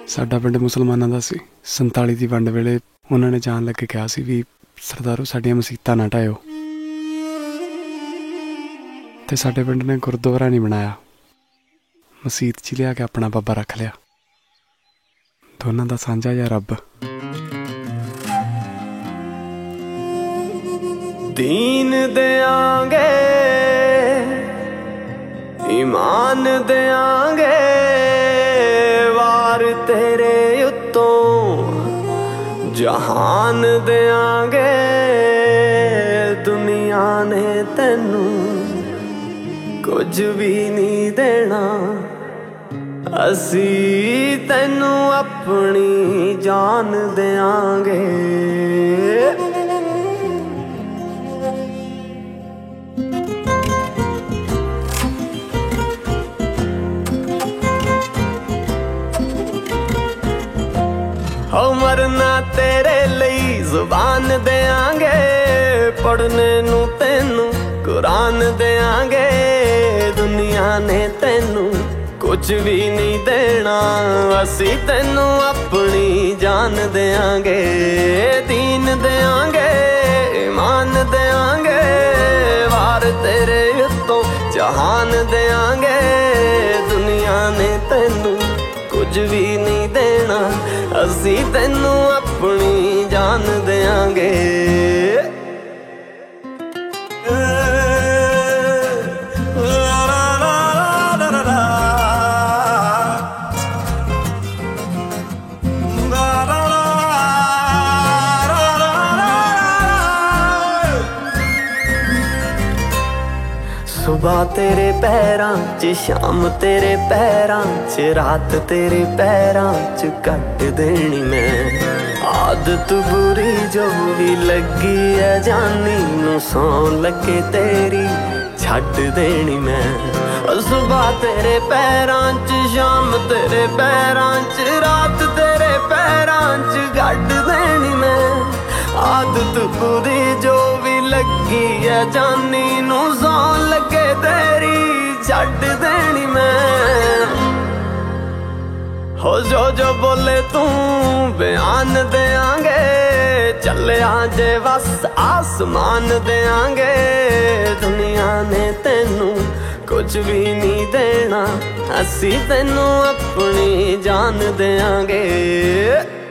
साडा पिंड मुसलमानां दा सी। 47 दी वंड वेले उन्हां ने जान लगे कहा सी भी सरदारो साडियां मसीतां ना ढायो। ते साडे पिंड ने गुरुद्वारा नहीं बनाया, मसीत च लिया के अपना बाबा रख लिया। दोनों दा सांझा या रब। दीन देंगे ईमान देंगे वार तेरे उत्तों जहान देंगे। दुनिया ने तेनू कुछ भी नहीं देना, असी तेनू अपनी जान देंगे। हो मरना तेरे लिए जुबान देंगे, पढ़ने नू तेनू कुरान देंगे। दुनिया ने तेनू कुछ भी नहीं देना, असी तेनू अपनी जान देंगे। दीन देंगे ईमान देंगे वार तेरे उत्तों जहान देंगे। दुनिया ने तेनू कुछ भी नहीं देना, असी तेनू अपनी जान देंगे। सुबह तेरे पैरां च, शाम तेरे पैरां च, रात तेरे पैरां च कट देनी मैं। आदत बुरी जो भी लगी है जानी नू, सौ लगे तेरी छट देनी मैं। सुबह तेरे पैरां च, शाम तेरे पैरां च, रात तेरे पैरां च कट देनी मैं। आदत बुरी जो भी लगी है जानी नू, सौ लगे तेरी छट देनी मैं। हो जो बोले तू बयान देंगे, चले आजे बस आसमान देंगे। दुनिया ने तेनू कुछ भी नहीं देना, असी तेनू अपनी जान देंगे।